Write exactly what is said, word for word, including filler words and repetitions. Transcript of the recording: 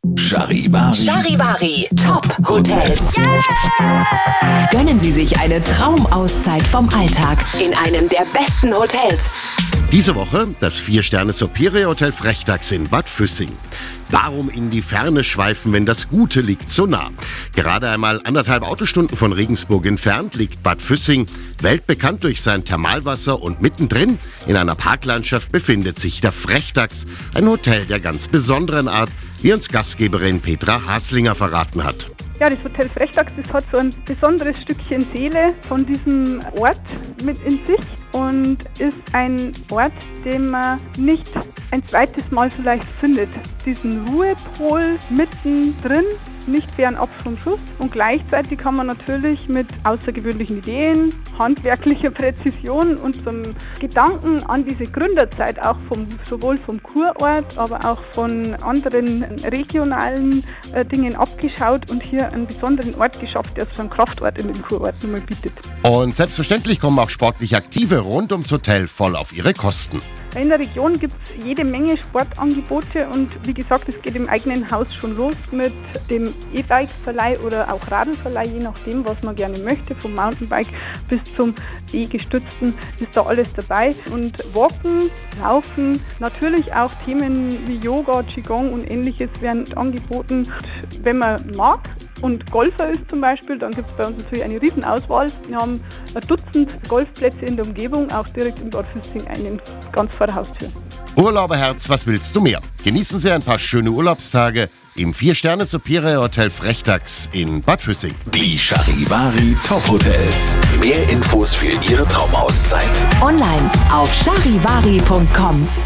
Charivari. Charivari Top Hotels. Yeah! Gönnen Sie sich eine Traumauszeit vom Alltag in einem der besten Hotels. Diese Woche das vier Sterne Superior Hotel Frechdachs in Bad Füssing. Warum in die Ferne schweifen, wenn das Gute liegt so nah? Gerade einmal anderthalb Autostunden von Regensburg entfernt liegt Bad Füssing, weltbekannt durch sein Thermalwasser, und mittendrin in einer Parklandschaft befindet sich der Frechdachs, ein Hotel der ganz besonderen Art, wie uns Gastgeberin Petra Haslinger verraten hat. Ja, das Hotel Frechdachs, das hat so ein besonderes Stückchen Seele von diesem Ort mit in sich und ist ein Ort, den man nicht ein zweites Mal vielleicht findet. Diesen Ruhepol mittendrin, nicht fernab vom Schuss, und gleichzeitig kann man natürlich mit außergewöhnlichen Ideen, handwerklicher Präzision und zum Gedanken an diese Gründerzeit, auch vom, sowohl vom Kurort, aber auch von anderen regionalen äh, Dingen abgeschaut und hier einen besonderen Ort geschafft, der so einen Kraftort in dem Kurort nochmal bietet. Und selbstverständlich kommen auch sportlich Aktive rund ums Hotel voll auf ihre Kosten. In der Region gibt es jede Menge Sportangebote und wie gesagt, es geht im eigenen Haus schon los mit dem E-Bike-Verleih oder auch Radlverleih, je nachdem, was man gerne möchte, vom Mountainbike bis zum E-gestützten ist da alles dabei. Und Walken, Laufen, natürlich auch Themen wie Yoga, Qigong und ähnliches werden angeboten. Wenn man mag und Golfer ist zum Beispiel, dann gibt es bei uns natürlich eine Riesenauswahl. Wir haben ein Dutzend Golfplätze in der Umgebung, auch direkt in Bad Füssing einen ganz vor der Haustür. Urlauberherz, was willst du mehr? Genießen Sie ein paar schöne Urlaubstage im vier Sterne Superior Hotel Frechdachs in Bad Füssing. Die Charivari Top Hotels. Mehr Infos für Ihre Traumauszeit Online auf charivari punkt com.